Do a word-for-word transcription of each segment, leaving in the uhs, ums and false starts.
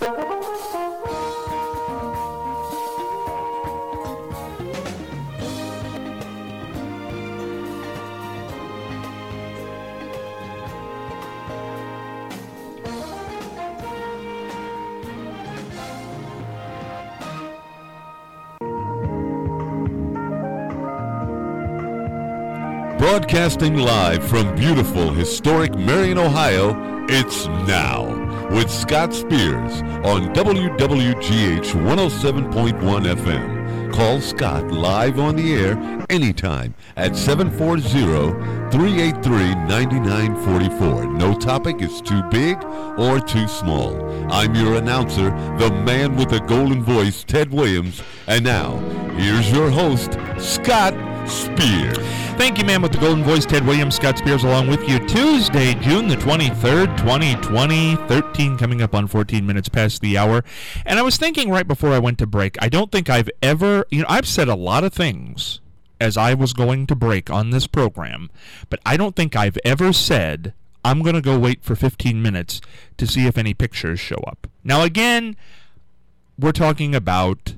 Broadcasting live from beautiful, historic Marion, Ohio, it's Now with Scott Spears on W W G H one oh seven point one F M. Call Scott live on the air anytime at seven four zero, three eight three, nine nine four four. No topic is too big or too small. I'm your announcer, the man with the golden voice, Ted Williams. And now, here's your host, Scott Spears. Thank you, man, with the golden voice, Ted Williams. Scott Spears along with you. Tuesday, June the twenty-third, twenty twenty, thirteen coming up on fourteen minutes past the hour. And I was thinking right before I went to break, I don't think I've ever, you know, I've said a lot of things as I was going to break on this program, but I don't think I've ever said, I'm going to go wait for fifteen minutes to see if any pictures show up. Now, again, we're talking about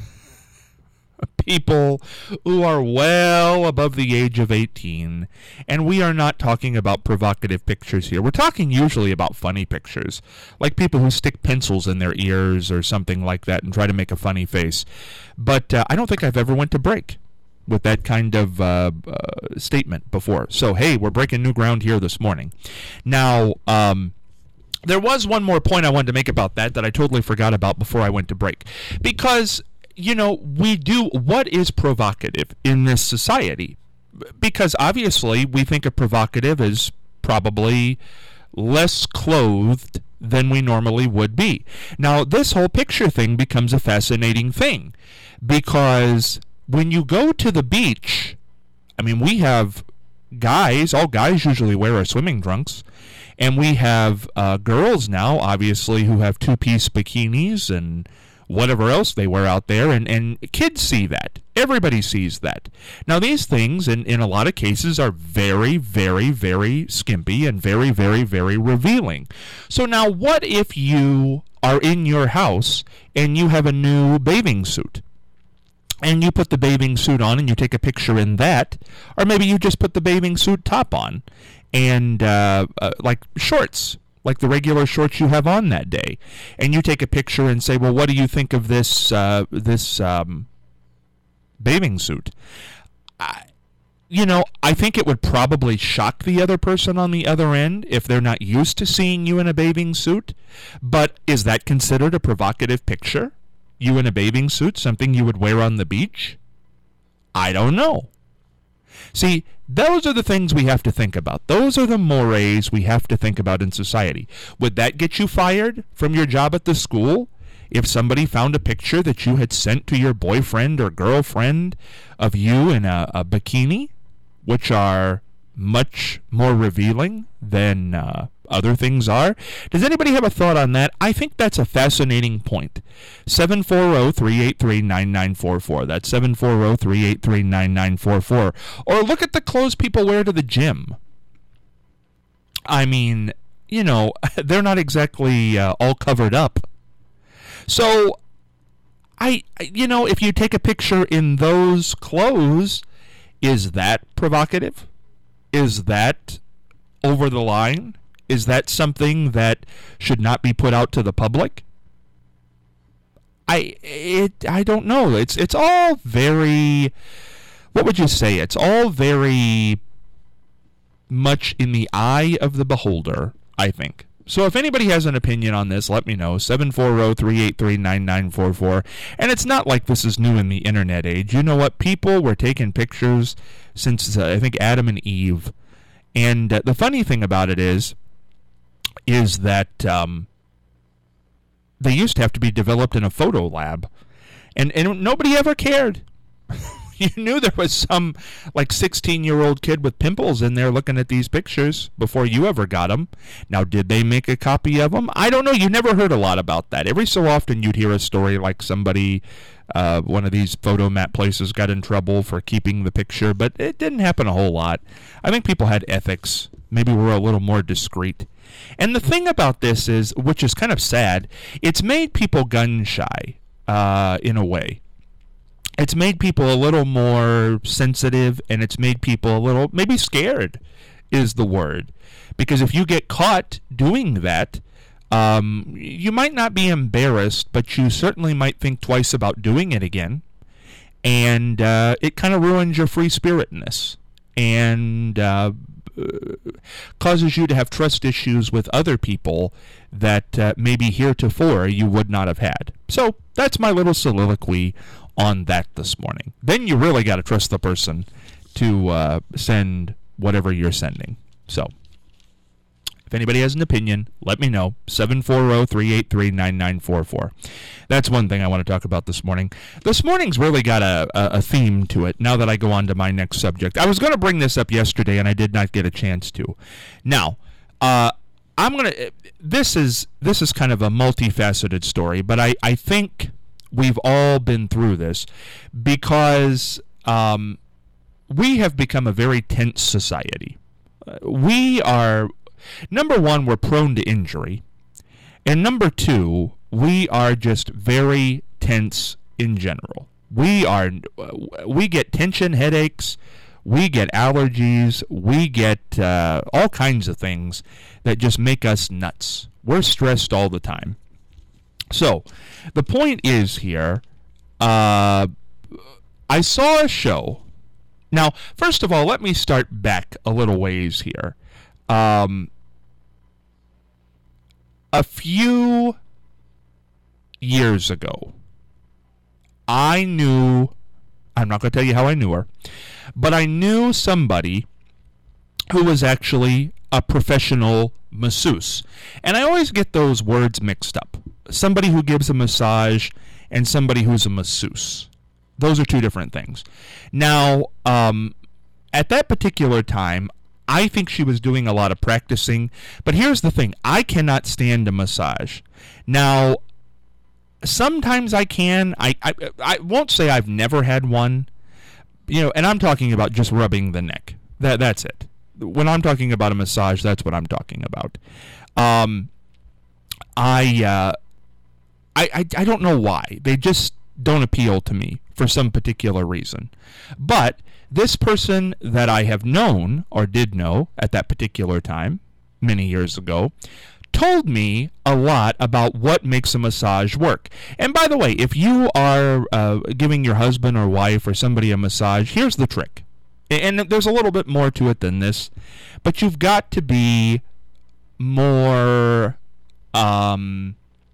people who are well above the age of eighteen, and we are not talking about provocative pictures here. We're talking usually about funny pictures, like people who stick pencils in their ears or something like that and try to make a funny face. But uh, I don't think I've ever went to break with that kind of uh, uh, statement before. So, hey, we're breaking new ground here this morning. Now, um, there was one more point I wanted to make about that that I totally forgot about before I went to break. Because you know, we do, what is provocative in this society? Because obviously we think of provocative as probably less clothed than we normally would be. Now, this whole picture thing becomes a fascinating thing because when you go to the beach, I mean, we have guys, all guys usually wear are swimming trunks, and we have uh, girls now, obviously, who have two-piece bikinis and whatever else they wear out there, and, and kids see that. Everybody sees that. Now, these things, in, in a lot of cases, are very, very, very skimpy and very, very, very revealing. So now, what if you are in your house and you have a new bathing suit? And you put the bathing suit on and you take a picture in that, or maybe you just put the bathing suit top on and, uh, uh, like, shorts, like the regular shorts you have on that day, and you take a picture and say, well, what do you think of this uh, this um, bathing suit? I, you know, I think it would probably shock the other person on the other end if they're not used to seeing you in a bathing suit, but is that considered a provocative picture? You in a bathing suit, something you would wear on the beach? I don't know. See, those are the things we have to think about. Those are the mores we have to think about in society. Would that get you fired from your job at the school if somebody found a picture that you had sent to your boyfriend or girlfriend of you in a, a bikini, which are much more revealing than uh, other things are? Does anybody have a thought on that? I think that's a fascinating point. seven four zero, three eight three, nine nine four four. That's seven four zero, three eight three, nine nine four four. Or look at the clothes people wear to the gym. I mean, you know, they're not exactly uh, all covered up. So, I, you know, if you take a picture in those clothes, is that provocative? Is that over the line? Is that something that should not be put out to the public? I it I don't know. It's it's all very, what would you say? It's all very much in the eye of the beholder, I think. So if anybody has an opinion on this, let me know. seven four zero, three eight three, nine nine four four. And it's not like this is new in the internet age. You know what? People were taking pictures since, uh, I think, Adam and Eve. And uh, the funny thing about it is, is that um, they used to have to be developed in a photo lab. And, and nobody ever cared. You knew there was some, like, sixteen-year-old kid with pimples in there looking at these pictures before you ever got them. Now, did they make a copy of them? I don't know. You never heard a lot about that. Every so often you'd hear a story like somebody, uh, one of these photo mat places got in trouble for keeping the picture, but it didn't happen a whole lot. I think people had ethics. Maybe we're a little more discreet. And the thing about this is, which is kind of sad, it's made people gun shy uh, in a way. It's made people a little more sensitive, and it's made people a little, maybe scared is the word. Because if you get caught doing that, um, you might not be embarrassed, but you certainly might think twice about doing it again. And uh, it kind of ruins your free spiritedness and uh, causes you to have trust issues with other people that uh, maybe heretofore you would not have had. So that's my little soliloquy on that this morning. Then you really got to trust the person to uh, send whatever you're sending. So if anybody has an opinion, let me know. seven four zero, three eight three, nine nine four four. That's one thing I want to talk about this morning. This morning's really got a, a, a theme to it now that I go on to my next subject. I was going to bring this up yesterday, and I did not get a chance to. Now, uh, I'm going to... This is this is kind of a multifaceted story, but I, I think we've all been through this because um, we have become a very tense society. Uh, we are... Number one, we're prone to injury. And number two, we are just very tense in general. We are, we get tension headaches, we get allergies, we get uh, all kinds of things that just make us nuts. We're stressed all the time. So, the point is here, uh, I saw a show. Now, first of all, let me start back a little ways here. Um, a few years ago, I knew, I'm not going to tell you how I knew her, but I knew somebody who was actually a professional masseuse. And I always get those words mixed up. Somebody who gives a massage and somebody who's a masseuse. Those are two different things. Now, um, at that particular time, I think she was doing a lot of practicing. But here's the thing. I cannot stand a massage. Now, sometimes I can. I, I, I won't say I've never had one. You know, and I'm talking about just rubbing the neck. That That's it. When I'm talking about a massage, that's what I'm talking about. Um, I, uh, I, I, I don't know why. They just don't appeal to me for some particular reason. But this person that I have known, or did know at that particular time, many years ago, told me a lot about what makes a massage work. And by the way, if you are uh, giving your husband or wife or somebody a massage, here's the trick. And there's a little bit more to it than this, but you've got to be more, um,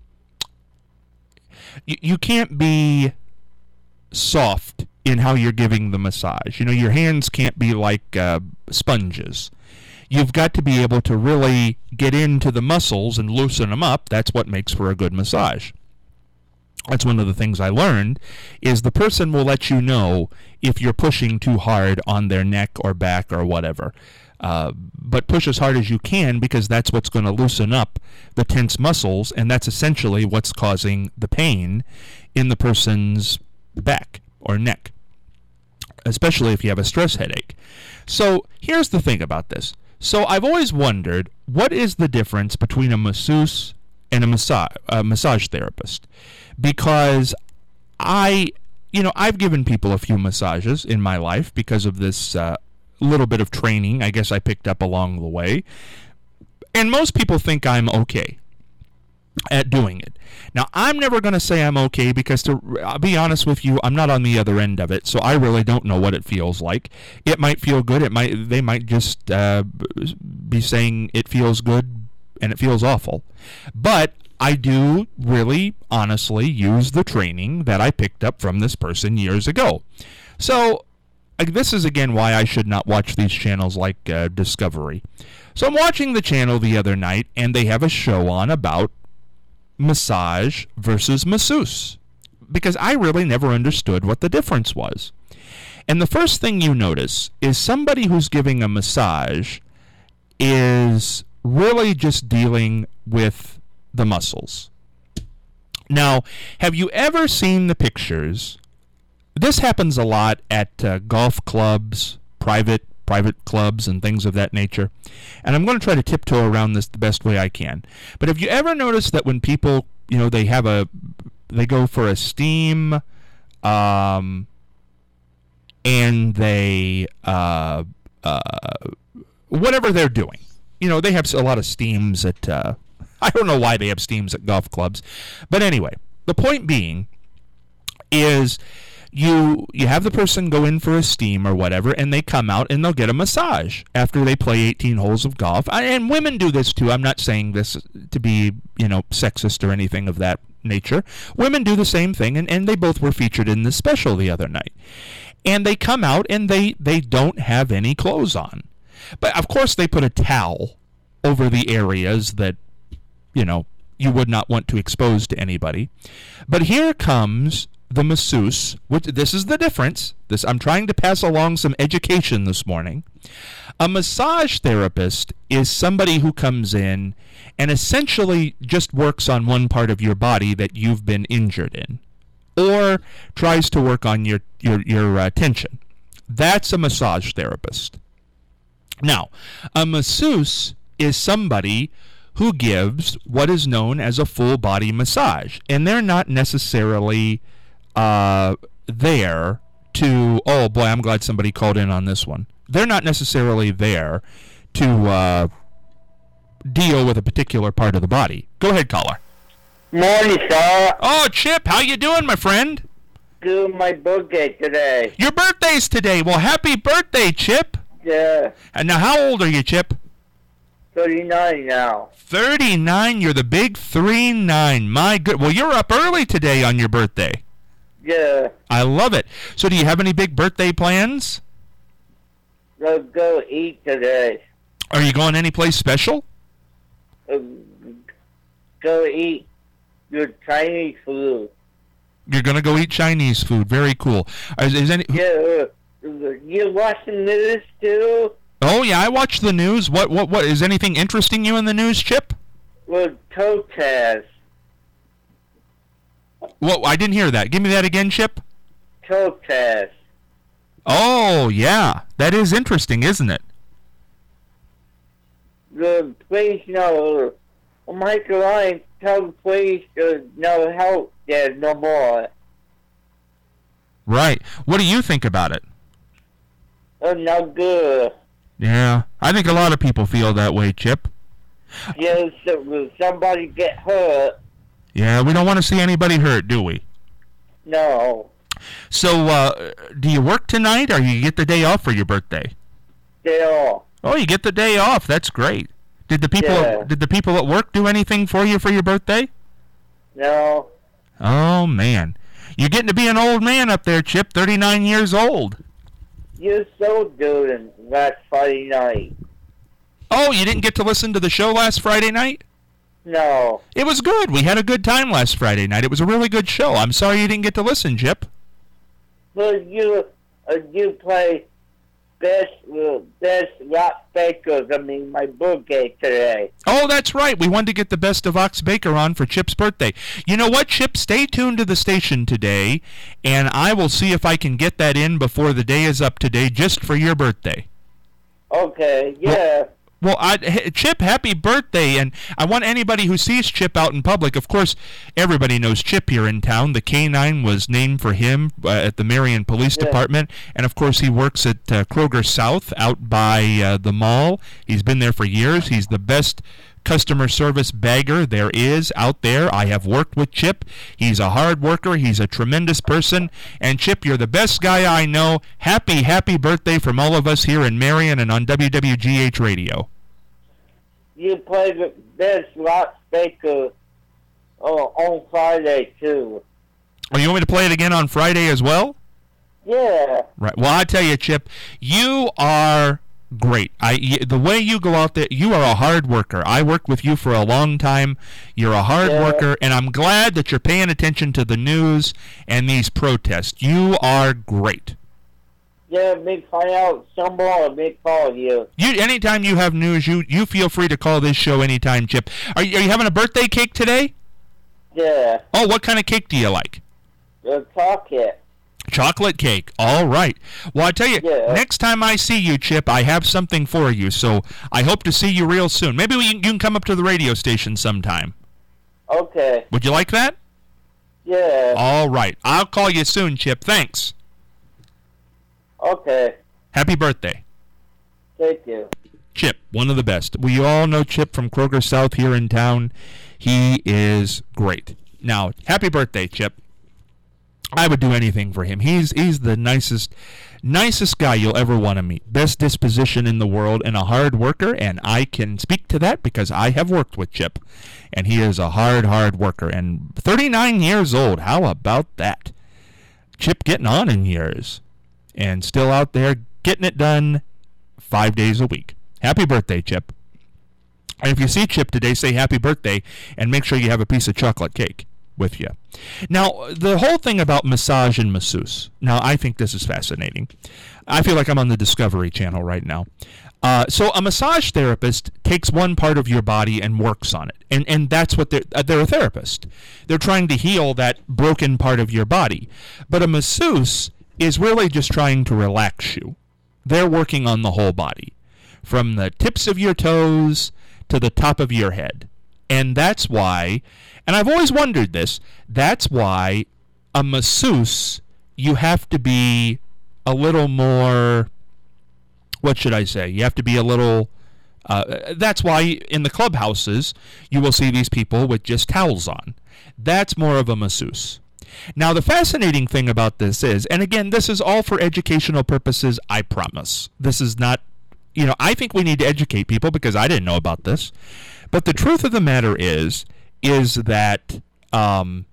you, you can't be soft in how you're giving the massage. You know, your hands can't be like uh, sponges. You've got to be able to really get into the muscles and loosen them up. That's what makes for a good massage. That's one of the things I learned, is the person will let you know if you're pushing too hard on their neck or back or whatever. Uh, but push as hard as you can, because that's what's going to loosen up the tense muscles, and that's essentially what's causing the pain in the person's back or neck, especially if you have a stress headache. So here's the thing about this. So I've always wondered, what is the difference between a masseuse and a massage, a massage therapist? Because I, you know, I've given people a few massages in my life because of this uh, little bit of training I guess I picked up along the way. And most people think I'm okay at doing it. Now, I'm never going to say I'm okay, because to I'll be honest with you, I'm not on the other end of it, so I really don't know what it feels like. It might feel good. It might they might just uh, be saying it feels good and it feels awful. But I do really, honestly use the training that I picked up from this person years ago. So uh, this is again why I should not watch these channels like uh, Discovery. So I'm watching the channel the other night, and they have a show on about massage versus masseuse, because I really never understood what the difference was. And the first thing you notice is somebody who's giving a massage is really just dealing with the muscles. Now, have you ever seen the pictures? This happens a lot at uh, golf clubs, private private clubs and things of that nature. And I'm going to try to tiptoe around this the best way I can. But have you ever noticed that when people, you know, they have a, they go for a steam, um, and they, uh, uh, whatever they're doing, you know, they have a lot of steams at, uh, I don't know why they have steams at golf clubs. But anyway, the point being is you you have the person go in for a steam or whatever, and they come out and they'll get a massage after they play eighteen holes of golf. I, and women do this too. I'm not saying this to be, you know, sexist or anything of that nature. Women do the same thing, and, and they both were featured in this special the other night. And they come out and they, they don't have any clothes on. But of course they put a towel over the areas that, you know, you would not want to expose to anybody. But here comes the masseuse. Which, this is the difference. This I'm trying to pass along some education this morning. A massage therapist is somebody who comes in and essentially just works on one part of your body that you've been injured in, or tries to work on your your your uh, tension. That's a massage therapist. Now, a masseuse is somebody who gives what is known as a full body massage, and they're not necessarily uh, there to, oh boy, I'm glad somebody called in on this one. They're not necessarily there to uh, deal with a particular part of the body. Go ahead, caller. Morning, sir. Oh, Chip, how you doing, my friend? Doing my birthday today. Your birthday's today. Well, happy birthday, Chip. Yeah. And now, how old are you, Chip? thirty-nine now. thirty-nine. You're the big three nine. My good. Well, you're up early today on your birthday. Yeah. I love it. So do you have any big birthday plans? Let's go eat today. Are you going anyplace special? Uh, go eat your Chinese food. You're going to go eat Chinese food. Very cool. Is, is any? Yeah. Uh, you watching news too? Oh yeah, I watch the news. What what what is anything interesting you in the news, Chip? With protests. Well, I didn't hear that. Give me that again, Chip. Protests. Oh yeah, that is interesting, isn't it? The police know. Michael Ryan tell the police there's no help there no more. Right. What do you think about it? Oh, no good. Yeah, I think a lot of people feel that way, Chip. Yes, if somebody get hurt. Yeah, we don't want to see anybody hurt, do we? No. So, uh, do you work tonight, or you get the day off for your birthday? Day off. Oh, you get the day off. That's great. Did the people Yeah. did the people at work do anything for you for your birthday? No. Oh man, you're getting to be an old man up there, Chip. thirty-nine years old. You're so good last Friday night. Oh, you didn't get to listen to the show last Friday night? No. It was good. We had a good time last Friday night. It was a really good show. I'm sorry you didn't get to listen, Chip. But you, uh, you play best, uh, best rock bakers. I mean, my birthday today. Oh, that's right. We wanted to get the best of Ox Baker on for Chip's birthday. You know what, Chip? Stay tuned to the station today, and I will see if I can get that in before the day is up today, just for your birthday. Okay, yeah. Well, I, Chip, happy birthday, and I want anybody who sees Chip out in public, of course, everybody knows Chip here in town. The K nine was named for him uh, at the Marion Police Yeah. Department, and of course he works at uh, Kroger South out by uh, the mall. He's been there for years. He's the best customer service bagger there is out there. I have worked with Chip. He's a hard worker. He's a tremendous person. And Chip, you're the best guy I know. Happy, happy birthday from all of us here in Marion and on W W G H Radio. You play the best rock baker uh, on Friday, too. Oh, you want me to play it again on Friday as well? Yeah. Right. Well, I tell you, Chip, you are great. I y- the way you go out there, you are a hard worker. I worked with you for a long time. You're a hard Yeah. worker, and I'm glad that you're paying attention to the news and these protests. You are great. Yeah, me find out some more, me call you. You anytime you have news, you you feel free to call this show anytime, Chip. Are you, are you having a birthday cake today? Yeah. Oh, what kind of cake do you like? The pocket. Chocolate cake. All right. Well, I tell you, Yeah. next time I see you, Chip, I have something for you. So I hope to see you real soon. Maybe we, you can come up to the radio station sometime. Okay. Would you like that? Yeah. All right. I'll call you soon, Chip. Thanks. Okay. Happy birthday. Thank you. Chip, one of the best. We all know Chip from Kroger South here in town. He is great. Now, happy birthday, Chip. I would do anything for him. He's he's the nicest nicest guy you'll ever want to meet. Best disposition in the world and a hard worker, and I can speak to that because I have worked with Chip. And he is a hard, hard worker. And thirty-nine years old. How about that? Chip getting on in years. And still out there getting it done five days a week. Happy birthday, Chip. And if you see Chip today, say happy birthday and make sure you have a piece of chocolate cake with you. Now, the whole thing about massage and masseuse. Now, I think this is fascinating. I feel like I'm on the Discovery Channel right now. Uh, so a massage therapist takes one part of your body and works on it. And and that's what they're, uh, they're a therapist. They're trying to heal that broken part of your body. But a masseuse is really just trying to relax you. They're working on the whole body, from the tips of your toes to the top of your head. And that's why, and I've always wondered this, that's why a masseuse, you have to be a little more, what should I say? You have to be a little, uh, that's why in the clubhouses, you will see these people with just towels on. That's more of a masseuse. Now, the fascinating thing about this is, and again, this is all for educational purposes, I promise. This is not, you know, I think we need to educate people because I didn't know about this. But the truth of the matter is, is that um,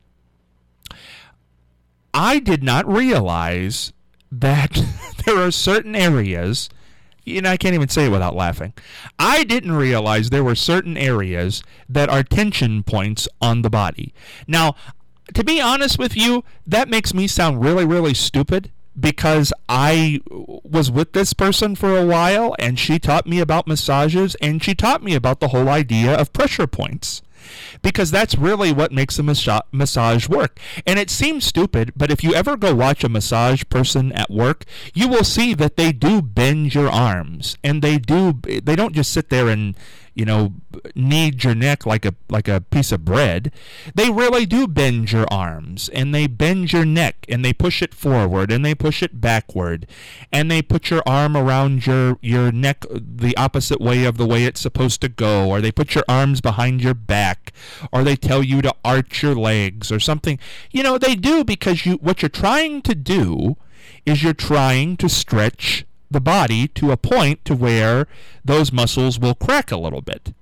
I did not realize that there are certain areas, you know, I can't even say it without laughing. I didn't realize there were certain areas that are tension points on the body. Now, to be honest with you, that makes me sound really, really stupid because I was with this person for a while and she taught me about massages and she taught me about the whole idea of pressure points. Because that's really what makes a massa- massage work. And it seems stupid, but if you ever go watch a massage person at work, you will see that they do bend your arms. And they do, they don't just sit there and, you know, knead your neck like a like a piece of bread. They really do bend your arms, and they bend your neck, and they push it forward, and they push it backward, and they put your arm around your, your neck the opposite way of the way it's supposed to go, or they put your arms behind your back, or they tell you to arch your legs or something. You know, they do because you what you're trying to do is you're trying to stretch the body to a point to where those muscles will crack a little bit.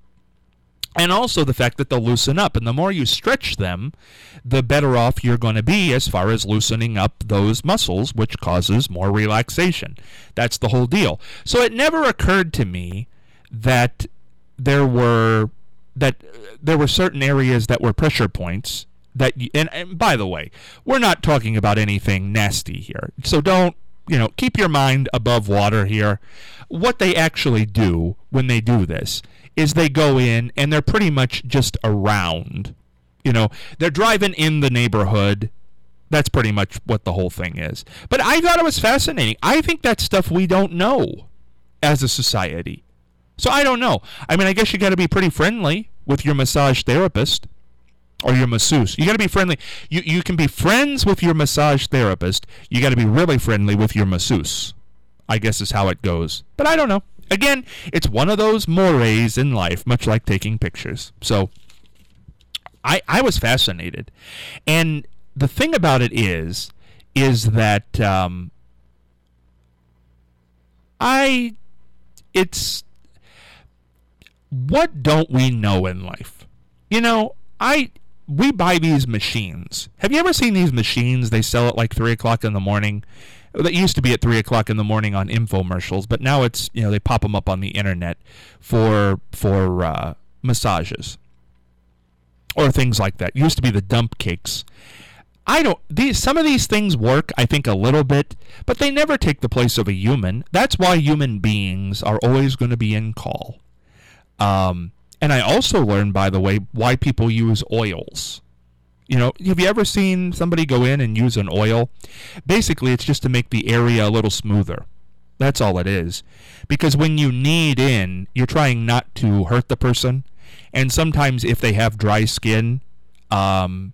And also the fact that they'll loosen up. And the more you stretch them, the better off you're going to be as far as loosening up those muscles, which causes more relaxation. That's the whole deal. So it never occurred to me that there were that there were certain areas that were pressure points that you, and, and by the way, we're not talking about anything nasty here. So don't You know, keep your mind above water here. What they actually do when they do this is they go in and they're pretty much just around. You know, they're driving in the neighborhood. That's pretty much what the whole thing is. But I thought it was fascinating. I think that's stuff we don't know as a society. So I don't know. I mean, I guess you got to be pretty friendly with your massage therapist. Or your masseuse. You got to be friendly. You you can be friends with your massage therapist. You got to be really friendly with your masseuse, I guess is how it goes. But I don't know. Again, it's one of those mores in life, much like taking pictures. So I I was fascinated. And the thing about it is, is that um, I, it's, what don't we know in life? You know, I... We buy these machines. Have you ever seen these machines? They sell at like three o'clock in the morning. That used to be at three o'clock in the morning on infomercials, but now it's, you know, they pop them up on the internet for for uh, massages or things like that. It used to be the dump cakes. I don't. These some of these things work, I think, a little bit, but they never take the place of a human. That's why human beings are always going to be in call. Um. And I also learned, by the way, why people use oils. You know, have you ever seen somebody go in and use an oil? Basically, it's just to make the area a little smoother. That's all it is. Because when you knead in, you're trying not to hurt the person. And sometimes if they have dry skin, um,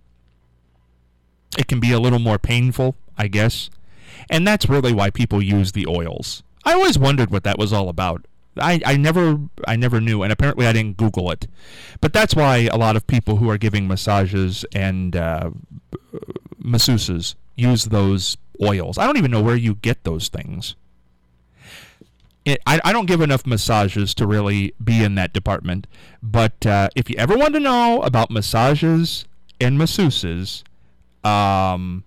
it can be a little more painful, I guess. And that's really why people use the oils. I always wondered what that was all about. I, I never I never knew, and apparently I didn't Google it. But that's why a lot of people who are giving massages and uh, masseuses use those oils. I don't even know where you get those things. It, I, I don't give enough massages to really be in that department. But uh, if you ever want to know about massages and masseuses, um,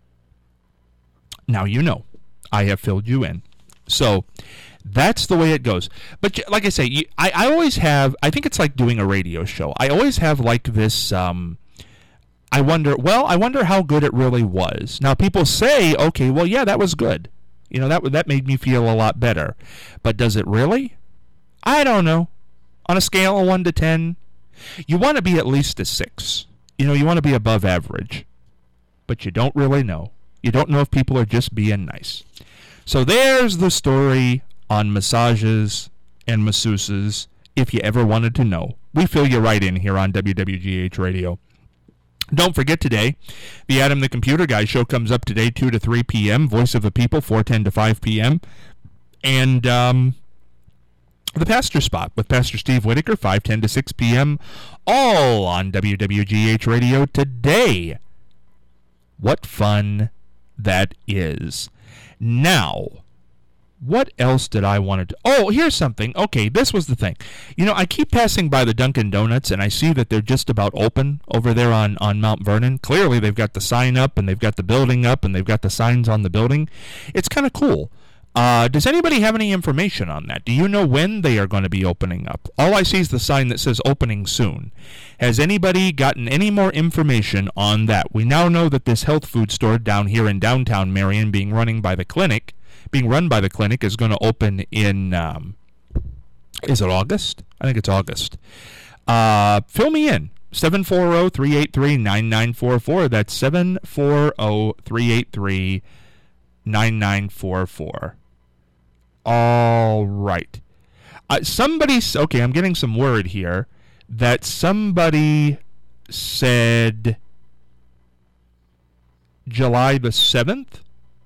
now you know. I have filled you in. So that's the way it goes. But like I say, you, I, I always have, I think it's like doing a radio show. I always have like this, um, I wonder, well, I wonder how good it really was. Now people say, okay, well, yeah, that was good. You know, that that made me feel a lot better. But does it really? I don't know. On a scale of one to ten, you want to be at least a six. You know, you want to be above average. But you don't really know. You don't know if people are just being nice. So there's the story on massages and masseuses, if you ever wanted to know. We fill you right in here on W W G H Radio. Don't forget today, the Adam the Computer Guy show comes up today, two to three p.m., Voice of the People, four ten to five p.m., and um, the Pastor Spot with Pastor Steve Whitaker, five ten to six p.m., all on W W G H Radio today. What fun that is. Now, what else did I want to do? Oh, here's something. Okay, this was the thing. You know, I keep passing by the Dunkin' Donuts, and I see that they're just about open over there on, on Mount Vernon. Clearly, they've got the sign up, and they've got the building up, and they've got the signs on the building. It's kind of cool. Uh, does anybody have any information on that? Do you know when they are going to be opening up? All I see is the sign that says opening soon. Has anybody gotten any more information on that? We now know that this health food store down here in downtown Marion, being running by the clinic, being run by the clinic, is going to open in, um, is it August? I think it's August. Uh, fill me in. seven four zero, three eight three, nine nine four four. That's seven four zero, three eight three, nine nine four four. All right. Uh, somebody, okay, I'm getting some word here that somebody said July the seventh.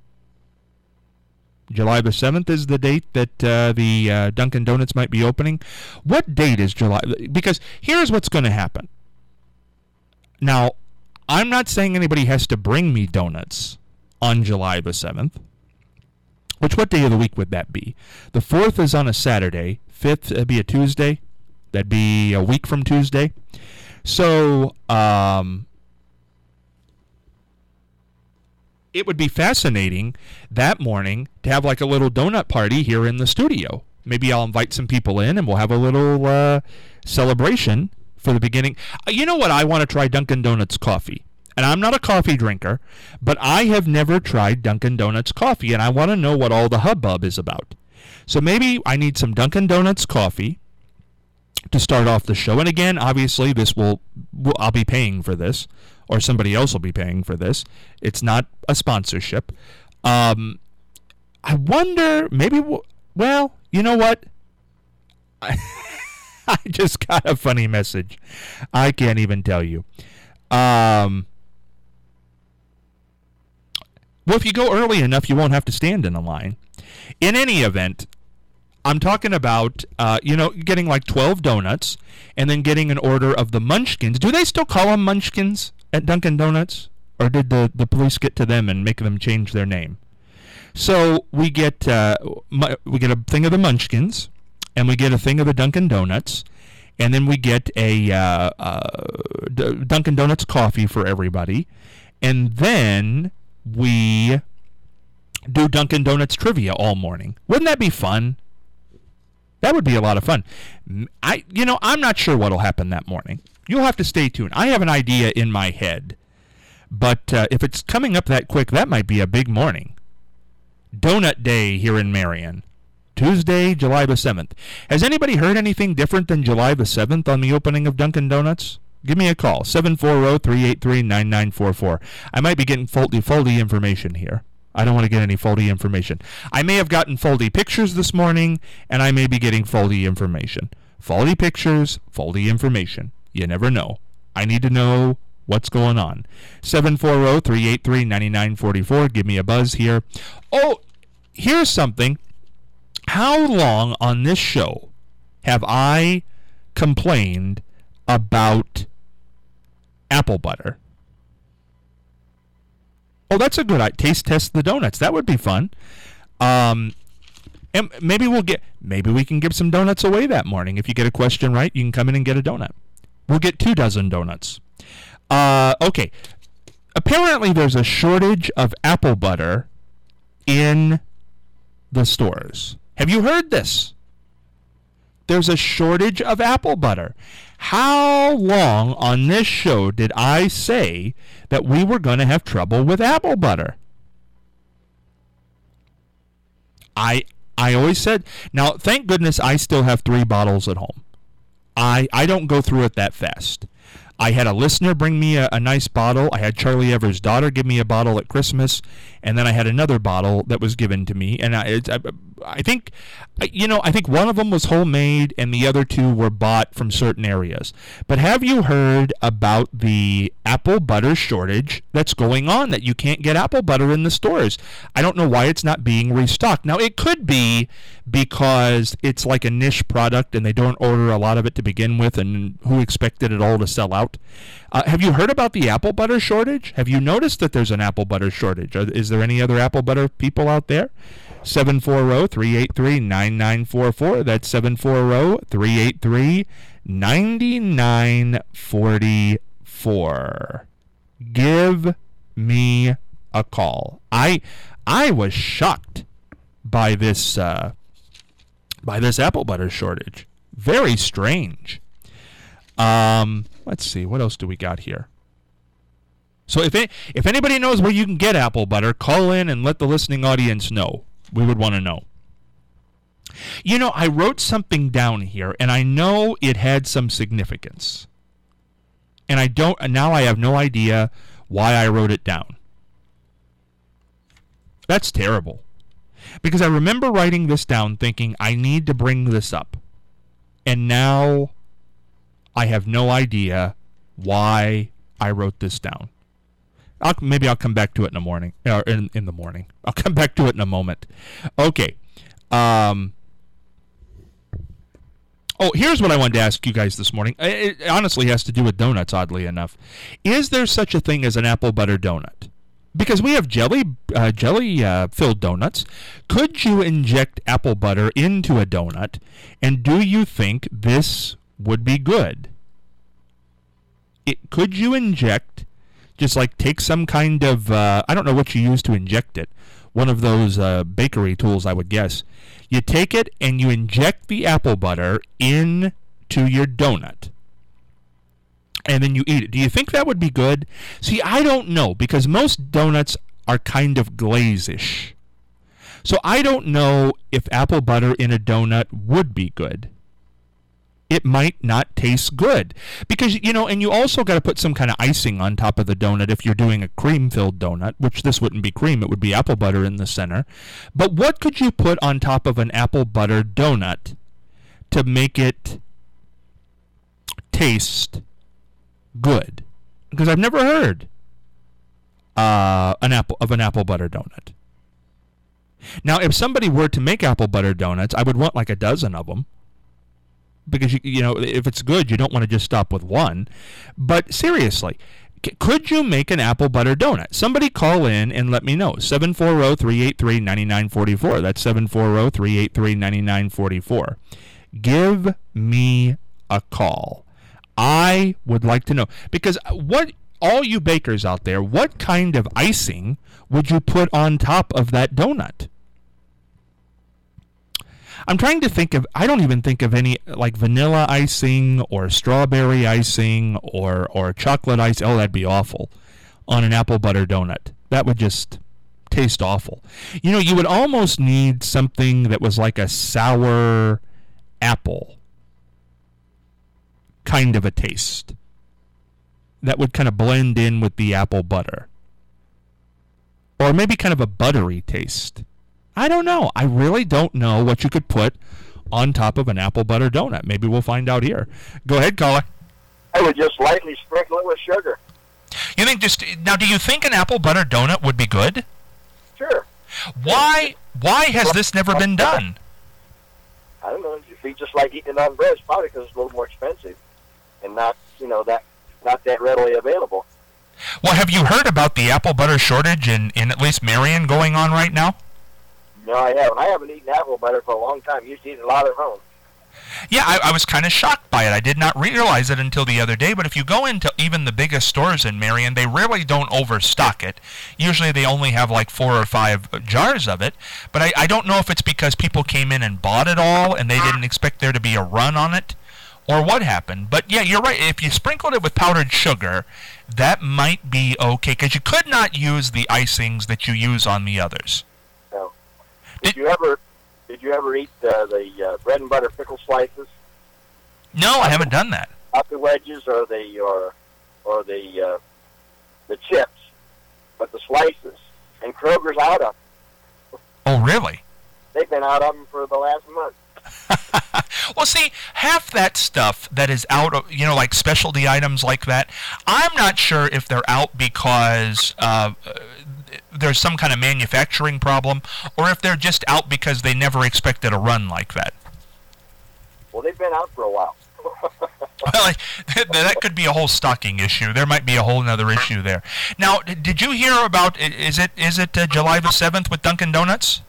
July the seventh is the date that uh, the uh, Dunkin' Donuts might be opening. What date is July? Because here's what's going to happen. Now, I'm not saying anybody has to bring me donuts on July the seventh. Which, what day of the week would that be? The fourth is on a Saturday. fifth would be a Tuesday. That'd be a week from Tuesday. So, um, it would be fascinating that morning to have like a little donut party here in the studio. Maybe I'll invite some people in and we'll have a little uh, celebration for the beginning. Uh, you know what? I want to try Dunkin' Donuts coffee. And I'm not a coffee drinker, but I have never tried Dunkin' Donuts coffee, and I want to know what all the hubbub is about. So maybe I need some Dunkin' Donuts coffee to start off the show. And again, obviously, this will, will I'll be paying for this, or somebody else will be paying for this. It's not a sponsorship. Um, I wonder, maybe, we'll, well, you know what? I, I just got a funny message. I can't even tell you. Um... Well, if you go early enough, you won't have to stand in a line. In any event, I'm talking about, uh, you know, getting like twelve donuts and then getting an order of the Munchkins. Do they still call them Munchkins at Dunkin' Donuts? Or did the, the police get to them and make them change their name? So we get uh, we get a thing of the Munchkins, and we get a thing of the Dunkin' Donuts, and then we get a uh, uh, D- Dunkin' Donuts coffee for everybody, and then we do Dunkin' Donuts trivia all morning. Wouldn't that be fun? That would be a lot of fun. I, you know, I'm not sure what'll happen that morning. You'll have to stay tuned. I have an idea in my head, but uh, if it's coming up that quick, that might be a big morning. Donut Day here in Marion. Tuesday, July the seventh. Has anybody heard anything different than July the seventh on the opening of Dunkin' Donuts? Give me a call, seven four zero, three eight three, nine nine four four. I might be getting faulty, faulty information here. I don't want to get any faulty information. I may have gotten faulty pictures this morning, and I may be getting faulty information. Faulty pictures, faulty information. You never know. I need to know what's going on. seven four zero, three eight three, nine nine four four. Give me a buzz here. Oh, here's something. How long on this show have I complained about apple butter? Oh, that's a good idea. Taste test the donuts. That would be fun. Um, and maybe we'll get, maybe we can give some donuts away that morning. If you get a question right, you can come in and get a donut. We'll get two dozen donuts. Uh, okay. Apparently, there's a shortage of apple butter in the stores. Have you heard this? There's a shortage of apple butter. How long on this show did I say that we were going to have trouble with apple butter? I I always said, now thank goodness I still have three bottles at home. I, I don't go through it that fast. I had a listener bring me a, a nice bottle. I had Charlie Evers' daughter give me a bottle at Christmas, and then I had another bottle that was given to me. And I, it, I, I think, you know, I think one of them was homemade, and the other two were bought from certain areas. But have you heard about the apple butter shortage that's going on? That you can't get apple butter in the stores. I don't know why it's not being restocked. Now it could be because it's like a niche product, and they don't order a lot of it to begin with, and who expected it all to sell out? Uh, have you heard about the apple butter shortage? Have you noticed that there's an apple butter shortage? Are, is there any other apple butter people out there? seven four zero, three eight three, nine nine four four. That's seven four zero, three eight three, nine nine four four. Give me a call. I I was shocked by this uh, by this apple butter shortage. Very strange. Um, let's see, what else do we got here? So if it, if anybody knows where you can get apple butter, call in and let the listening audience know. We would want to know. You know, I wrote something down here, and I know it had some significance. And I don't, now I have no idea why I wrote it down. That's terrible. Because I remember writing this down thinking, I need to bring this up. And now I have no idea why I wrote this down. I'll, maybe I'll come back to it in the morning. Or in, in the morning. I'll come back to it in a moment. Okay. Um, oh, here's what I wanted to ask you guys this morning. It, it honestly has to do with donuts, oddly enough. Is there such a thing as an apple butter donut? Because we have jelly uh, jelly uh, filled donuts. Could you inject apple butter into a donut? And do you think this would be good? It, could you inject, just like take some kind of, uh, I don't know what you use to inject it, one of those uh, bakery tools, I would guess. You take it and you inject the apple butter into your donut. And then you eat it. Do you think that would be good? See, I don't know, because most donuts are kind of glaze-ish. So I don't know if apple butter in a donut would be good. It might not taste good. Because, you know, and you also got to put some kind of icing on top of the donut if you're doing a cream-filled donut, which this wouldn't be cream, it would be apple butter in the center. But what could you put on top of an apple butter donut to make it taste good? Because I've never heard uh, an apple of an apple butter donut. Now, if somebody were to make apple butter donuts, I would want like a dozen of them. Because, you, you know, if it's good, you don't want to just stop with one. But seriously, c- could you make an apple butter donut? Somebody call in and let me know. seven four zero, three eight three, nine nine four four. That's seven four zero, three eight three, nine nine four four. Give me a call. I would like to know. Because what, all you bakers out there, what kind of icing would you put on top of that donut? I'm trying to think of, I don't even think of any, like vanilla icing or strawberry icing or, or chocolate ice. Oh, that'd be awful on an apple butter donut. That would just taste awful. You know, you would almost need something that was like a sour apple kind of a taste. that would kind of blend in with the apple butter? Or maybe kind of a buttery taste. I don't know. I really don't know what you could put on top of an apple butter donut. Maybe we'll find out here. Go ahead, caller. I would just lightly sprinkle it with sugar. You think just now? Do you think an apple butter donut would be good? Sure. Why? Why has this never been done? I don't know. It'd be just like eating it on bread. It's probably because it's a little more expensive and not, you know, that not that readily available. Well, have you heard about the apple butter shortage in, in at least Marion going on right now? No, I haven't. I haven't eaten apple butter for a long time. Used to eat a lot at home. Yeah, I, I was kind of shocked by it. I did not realize it until the other day, but if you go into even the biggest stores in Marion, they really don't overstock it. Usually they only have like four or five jars of it, but I, I don't know if it's because people came in and bought it all and they didn't expect there to be a run on it, or what happened. But yeah, you're right. If you sprinkled it with powdered sugar, that might be okay, because you could not use the icings that you use on the others. No. Did, did you ever... Did you ever eat uh, the uh, bread and butter pickle slices? No, I haven't done that. Not the wedges or the or or the uh, the chips, but the slices. And Kroger's out of them. Oh, really? They've been out of them for the last month. Well, see, half that stuff that is out of, you know, like specialty items like that, I'm not sure if they're out because uh, there's some kind of manufacturing problem, or if they're just out because they never expected a run like that. Well, they've been out for a while. Well, that could be a whole stocking issue. There might be a whole other issue there. Now, did you hear about, is it is it uh, July the seventh with Dunkin' Donuts?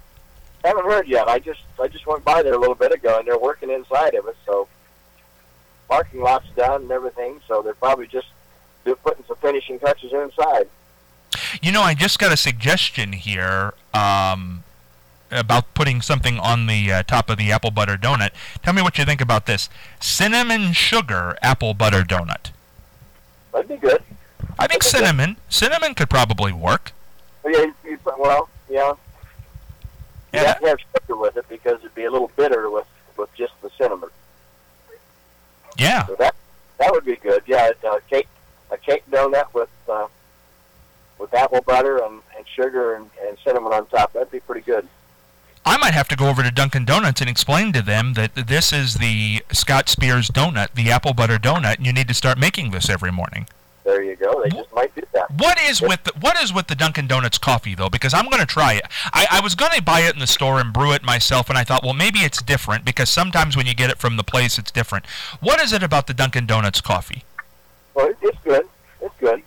I haven't heard yet. I just I just went by there a little bit ago, and they're working inside of it, so parking lot's done and everything, so they're probably just putting some finishing touches inside. You know, I just got a suggestion here um, about putting something on the uh, top of the apple butter donut. Tell me what you think about this. Cinnamon sugar apple butter donut. That'd be good. I think cinnamon. Cinnamon could probably work. Well, yeah, you, well, yeah. You Yeah. have to have sugar with it because it'd be a little bitter with, with just the cinnamon. Yeah. So that that would be good. Yeah, a cake a cake donut with uh, with apple butter and, and sugar and, and cinnamon on top. That'd be pretty good. I might have to go over to Dunkin' Donuts and explain to them that this is the Scott Spears donut, the apple butter donut, and you need to start making this every morning. There you go. They just might do that. What is with the, what is with the Dunkin' Donuts coffee though? Because I'm going to try it. I, I was going to buy it in the store and brew it myself, and I thought, well, maybe it's different because sometimes when you get it from the place, it's different. What is it about the Dunkin' Donuts coffee? Well, it- it's good. It's good.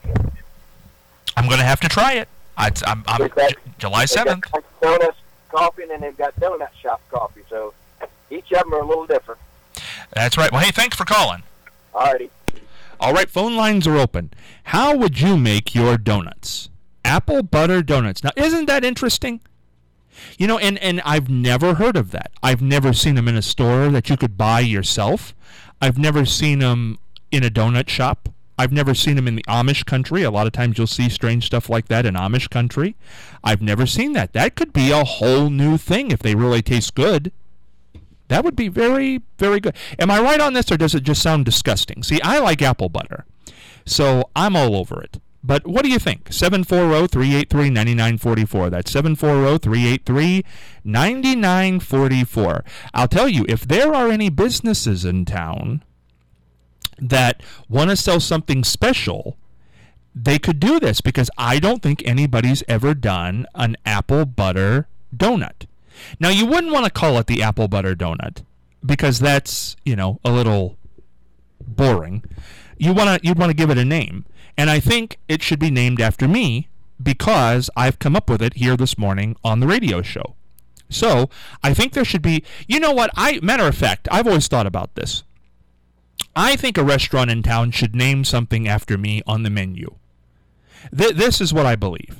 I'm going to have to try it. I, I'm, I'm They've got- J- July They've seventh. got Donuts coffee, and then they've got donut shop coffee. So each of them are a little different. That's right. Well, hey, thanks for calling. Alrighty. All right, phone lines are open. How would you make your donuts? Apple butter donuts. Now, isn't that interesting? You know, and, and I've never heard of that. I've never seen them in a store that you could buy yourself. I've never seen them in a donut shop. I've never seen them in the Amish country. A lot of times you'll see strange stuff like that in Amish country. I've never seen that. That could be a whole new thing if they really taste good. That would be very, very good. Am I right on this, or does it just sound disgusting? See, I like apple butter, so I'm all over it. But what do you think? seven four zero, three eight three, nine nine four four. That's seven four zero, three eight three, nine nine four four. I'll tell you, if there are any businesses in town that want to sell something special, they could do this, because I don't think anybody's ever done an apple butter donut. Now, you wouldn't want to call it the apple butter donut, because that's, you know, a little boring. You want to you'd want to give it a name, and I think it should be named after me, because I've come up with it here this morning on the radio show. So I think there should be, you know what, I matter of fact, I've always thought about this. I think a restaurant in town should name something after me on the menu. Th- this is what I believe.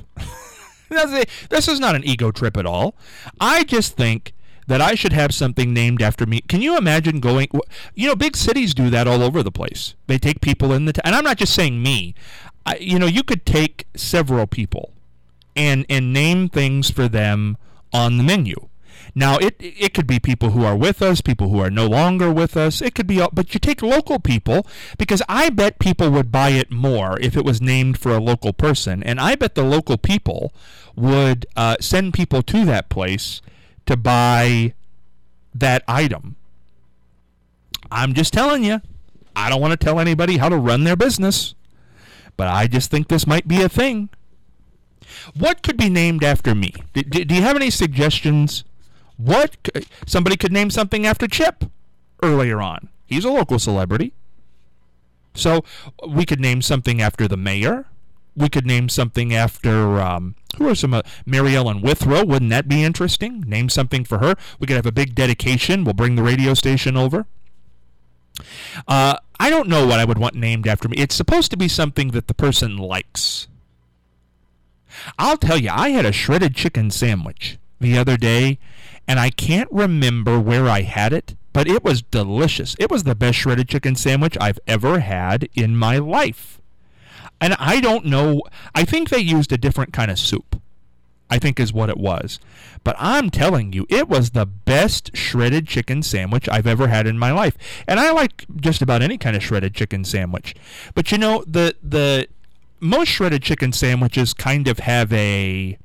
This is not an ego trip at all. I just think that I should have something named after me. Can you imagine going, you know, big cities do that all over the place. They take people in the, t- and I'm not just saying me. I, you know, you could take several people and, and name things for them on the menu. Now, it it could be people who are with us, people who are no longer with us. It could be, but you take local people, because I bet people would buy it more if it was named for a local person. And I bet the local people would uh, send people to that place to buy that item. I'm just telling you. I don't want to tell anybody how to run their business, but I just think this might be a thing. What could be named after me? Do, do, do you have any suggestions? What somebody could name something after Chip earlier on. He's a local celebrity. So we could name something after the mayor. We could name something after, um, who are some, uh, Mary Ellen Withrow. Wouldn't that be interesting? Name something for her. We could have a big dedication. We'll bring the radio station over. Uh, I don't know what I would want named after me. It's supposed to be something that the person likes. I'll tell you, I had a shredded chicken sandwich the other day, and I can't remember where I had it, but it was delicious. It was the best shredded chicken sandwich I've ever had in my life. And I don't know, I think they used a different kind of soup, I think is what it was. But I'm telling you, it was the best shredded chicken sandwich I've ever had in my life. And I like just about any kind of shredded chicken sandwich. But you know, the the most shredded chicken sandwiches kind of have a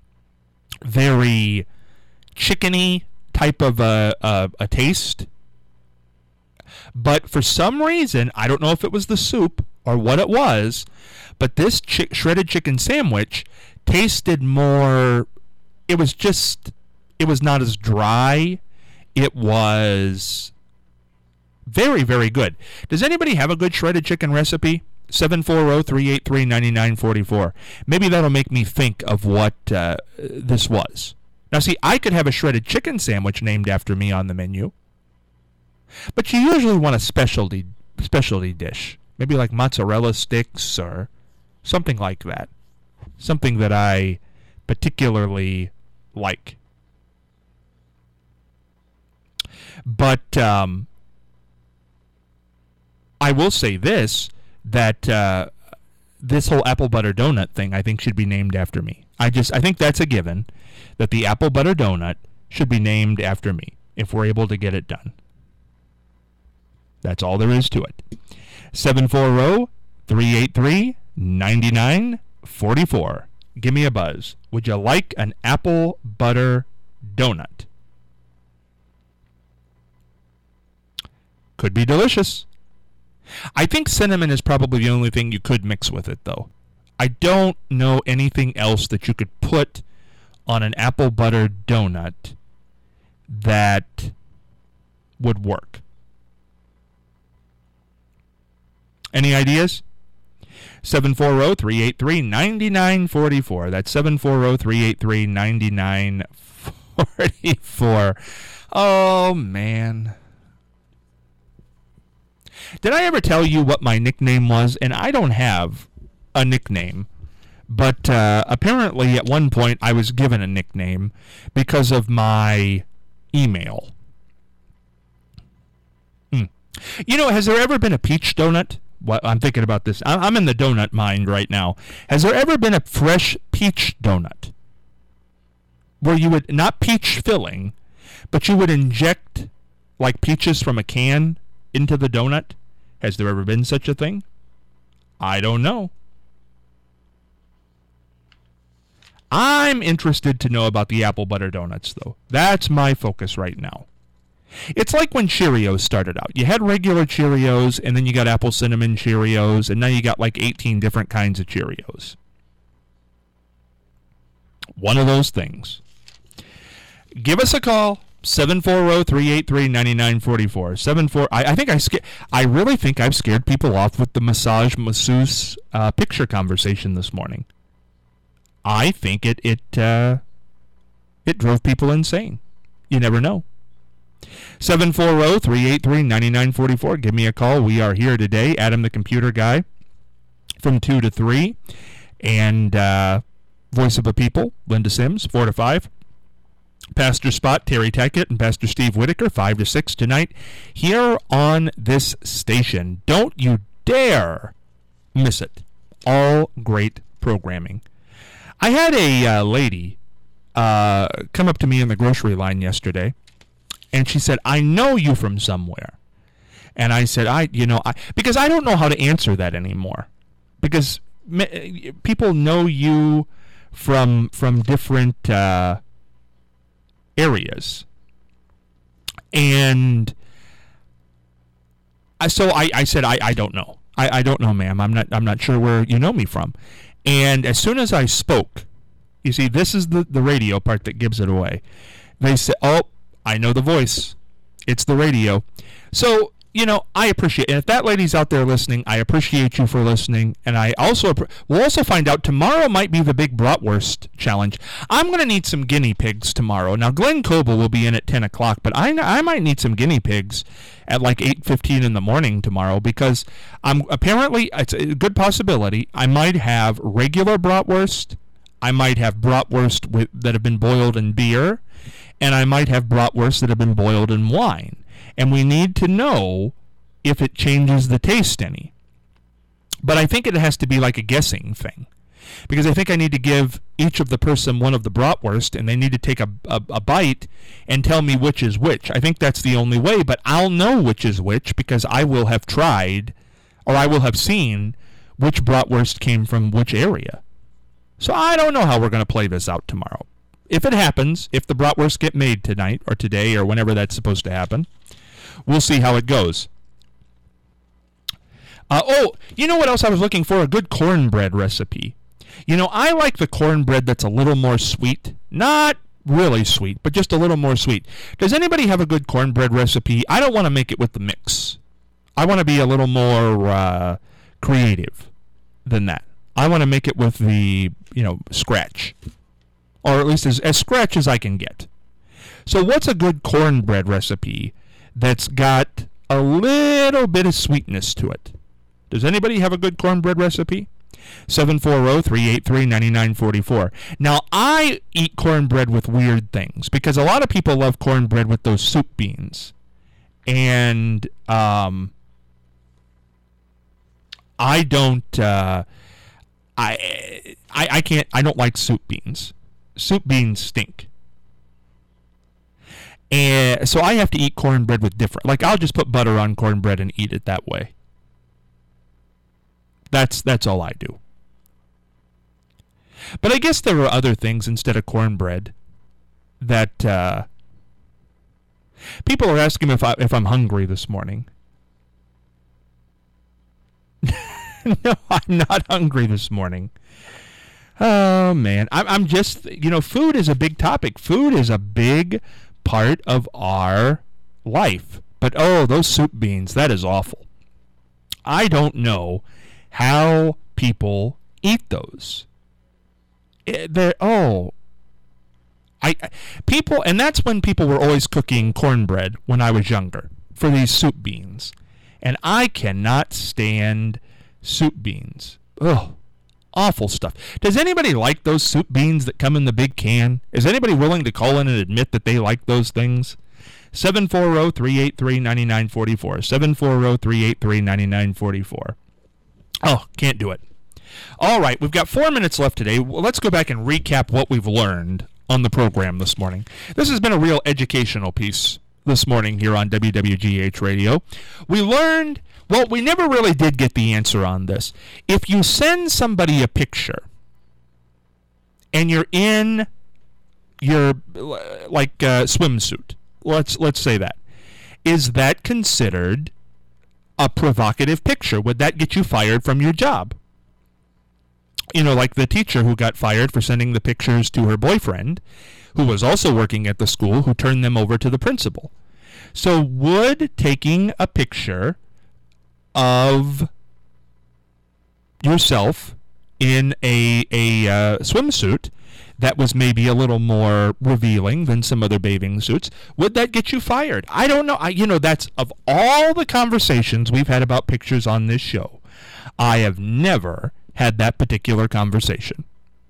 very chickeny type of a, a, a taste. But for some reason, I don't know if it was the soup or what it was, but this chi- shredded chicken sandwich tasted more, it was just, it was not as dry. It was very, very good. Does anybody have a good shredded chicken recipe? seven four zero, three eight three, nine nine four four. Maybe that'll make me think of what uh, this was. Now, see, I could have a shredded chicken sandwich named after me on the menu, but you usually want a specialty specialty dish. Maybe like mozzarella sticks or something like that. Something that I particularly like. But um, I will say this, that uh, this whole apple butter donut thing I think should be named after me. I just I think that's a given, that the apple butter donut should be named after me if we're able to get it done. That's all there is to it. seven four zero, three eight three, nine nine four four. Give me a buzz. Would you like an apple butter donut? Could be delicious. I think cinnamon is probably the only thing you could mix with it, though. I don't know anything else that you could put on an apple butter donut that would work. Any ideas? seven four zero, three eight three, nine nine four four. That's seven four zero, three eight three, nine nine four four. Oh, man. Did I ever tell you what my nickname was? And I don't have a nickname. But uh, apparently at one point I was given a nickname because of my email. Hmm. You know, has there ever been a peach donut? What, I'm thinking about this. I'm in the donut mind right now. Has there ever been a fresh peach donut? Where you would, not peach filling, but you would inject like peaches from a can into the donut? Has there ever been such a thing? I don't know. I'm interested to know about the apple butter donuts, though. That's my focus right now. It's like when Cheerios started out. You had regular Cheerios, and then you got apple cinnamon Cheerios, and now you got like eighteen different kinds of Cheerios. One of those things. Give us a call. seven four zero, three eight three, nine nine four four. seven four I, I think I sca- I really think I've scared people off with the massage masseuse uh, picture conversation this morning. I think it it uh, it drove people insane. You never know. seven four zero, three eight three, nine nine four four. Give me a call. We are here today. Adam the Computer Guy from two to three. And uh, Voice of the People, Linda Sims, four to five. Pastor Spot, Terry Tackett, and Pastor Steve Whitaker, five to six tonight, here on this station. Don't you dare miss it. All great programming. I had a uh, lady uh, come up to me in the grocery line yesterday, and she said, "I know you from somewhere." And I said, "I, you know, I because I don't know how to answer that anymore, because me, people know you from from different uh, areas, and I, so I, I said, I, I don't know, I, I don't know, ma'am. I'm not I'm not sure where you know me from." And as soon as I spoke, you see, this is the, the radio part that gives it away. They said, "Oh, I know the voice. It's the radio." So, you know, I appreciate it. And if that lady's out there listening, I appreciate you for listening. And I also, we'll also find out tomorrow might be the big bratwurst challenge. I'm going to need some guinea pigs tomorrow. Now, Glenn Coble will be in at ten o'clock, but I, I might need some guinea pigs at like eight fifteen in the morning tomorrow, because I'm apparently, it's a good possibility, I might have regular bratwurst, I might have bratwurst with, that have been boiled in beer, and I might have bratwurst that have been boiled in wine. And we need to know if it changes the taste any. But I think it has to be like a guessing thing, because I think I need to give each of the person one of the bratwurst, and they need to take a, a, a bite and tell me which is which. I think that's the only way, but I'll know which is which because I will have tried, or I will have seen which bratwurst came from which area. So I don't know how we're going to play this out tomorrow. If it happens, if the bratwurst get made tonight or today or whenever that's supposed to happen, we'll see how it goes. Uh, oh, you know what else I was looking for? A good cornbread recipe. You know, I like the cornbread that's a little more sweet. Not really sweet, but just a little more sweet. Does anybody have a good cornbread recipe? I don't want to make it with the mix. I want to be a little more uh, creative than that. I want to make it with the, you know, scratch. Or at least as, as scratch as I can get. So what's a good cornbread recipe that's got a little bit of sweetness to it? Does anybody have a good cornbread recipe? seven four zero, three eight three, nine nine four four. Now, I eat cornbread with weird things, because a lot of people love cornbread with those soup beans. And um, I don't, uh, I, I, I can't, I don't like soup beans. Soup beans stink. And so I have to eat cornbread with different, like I'll just put butter on cornbread and eat it that way. That's that's all I do. But I guess there are other things instead of cornbread that uh, people are asking if I if I'm hungry this morning. No, I'm not hungry this morning. Oh man, I'm I'm just, you know, food is a big topic. Food is a big part of our life. But oh, those soup beans, that is awful. I don't know how people eat those. They're, oh, I people, and that's when people were always cooking cornbread when I was younger for these soup beans, and I cannot stand soup beans. Ugh, awful stuff. Does anybody like those soup beans that come in the big can? Is anybody willing to call in and admit that they like those things? seven four zero, three eight three, nine nine four four. seven four zero, three eight three, nine nine four four. Oh, can't do it. All right, we've got four minutes left today. Well, let's go back and recap what we've learned on the program this morning. This has been a real educational piece this morning here on W W G H Radio. We learned, well, we never really did get the answer on this. If you send somebody a picture and you're in your, like, uh, swimsuit, let's let's say that, is that considered a provocative picture? Would that get you fired from your job? You know, like the teacher who got fired for sending the pictures to her boyfriend, who was also working at the school, who turned them over to the principal. So would taking a picture of yourself in a, a uh, swimsuit that was maybe a little more revealing than some other bathing suits, would that get you fired? I don't know. I, you know, that's, of all the conversations we've had about pictures on this show, I have never had that particular conversation.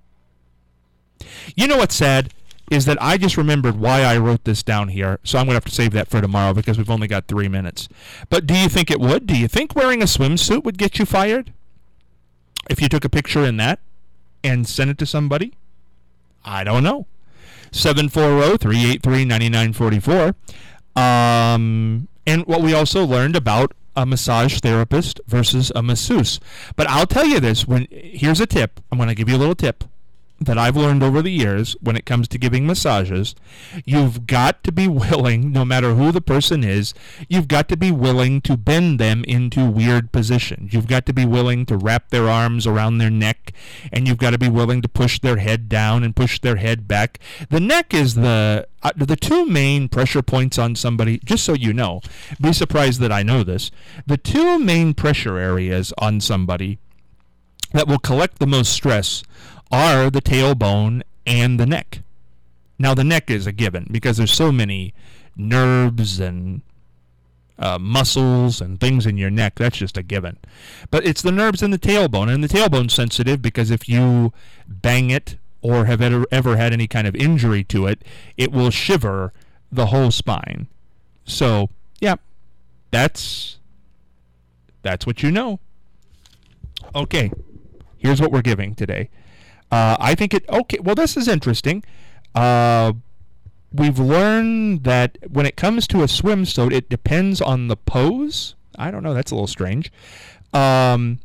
You know what's sad is that I just remembered why I wrote this down here, so I'm going to have to save that for tomorrow because we've only got three minutes. But do you think it would? Do you think wearing a swimsuit would get you fired? If you took a picture in that and sent it to somebody? I don't know. seven four zero, three eight three, nine nine four four. Um, and what we also learned about a massage therapist versus a masseuse. But I'll tell you this, when here's a tip. I'm going to give you a little tip that I've learned over the years when it comes to giving massages. You've got to be willing, no matter who the person is, you've got to be willing to bend them into weird positions. You've got to be willing to wrap their arms around their neck, and you've got to be willing to push their head down and push their head back. The neck is the uh, the two main pressure points on somebody, just so you know. Be surprised that I know this. The two main pressure areas on somebody that will collect the most stress are the tailbone and the neck. Now, the neck is a given because there's so many nerves and uh, muscles and things in your neck. That's just a given. But it's the nerves in the tailbone, and the tailbone's sensitive because if you bang it or have ever, ever had any kind of injury to it, it will shiver the whole spine. So, yeah, that's that's what you know. Okay, here's what we're giving today. Uh, I think it, okay, well, this is interesting. Uh, we've learned that when it comes to a swimsuit, it depends on the pose. I don't know, that's a little strange. Um,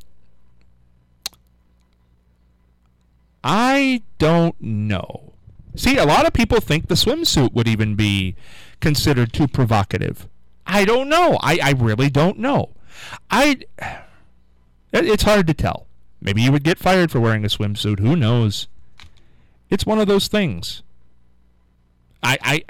I don't know. See, a lot of people think the swimsuit would even be considered too provocative. I don't know. I, I really don't know. I, it's hard to tell. Maybe you would get fired for wearing a swimsuit. Who knows? It's one of those things. I, I,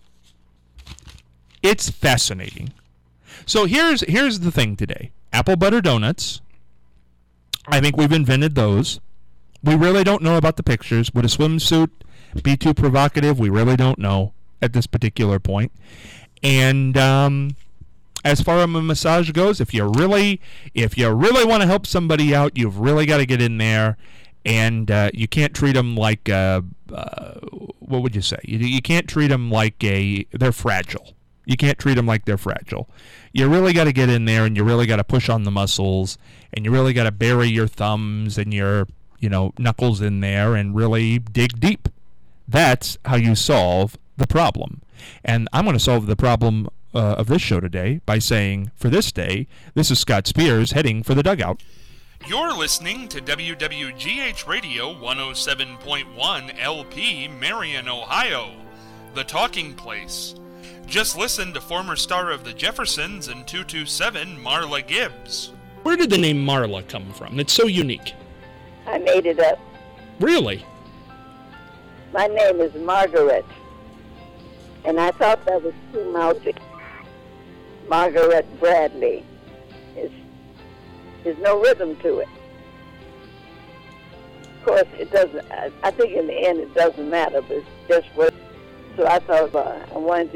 it's fascinating. So here's here's the thing today. Apple butter donuts. I think we've invented those. We really don't know about the pictures. Would a swimsuit be too provocative? We really don't know at this particular point. And um, as far as a massage goes, if you really, if you really want to help somebody out, you've really got to get in there, and uh, you can't treat them like, uh, uh, what would you say? You, you can't treat them like a, they're fragile. You can't treat them like they're fragile. You really got to get in there, and you really got to push on the muscles, and you really got to bury your thumbs and your, you know, knuckles in there and really dig deep. That's how you solve the problem. And I'm going to solve the problem uh, of this show today by saying, for this day, this is Scott Spears heading for the dugout. You're listening to W W G H Radio one oh seven point one L P, Marion, Ohio, the talking place. Just listen to former star of the Jeffersons and two two seven, Marla Gibbs. Where did the name Marla come from? It's so unique. I made it up. Really? My name is Margaret, and I thought that was too mouthy. Margaret Bradley. It's, there's no rhythm to it. Of course, it doesn't. I, I think in the end it doesn't matter, but it's just what. So I thought uh, I wanted to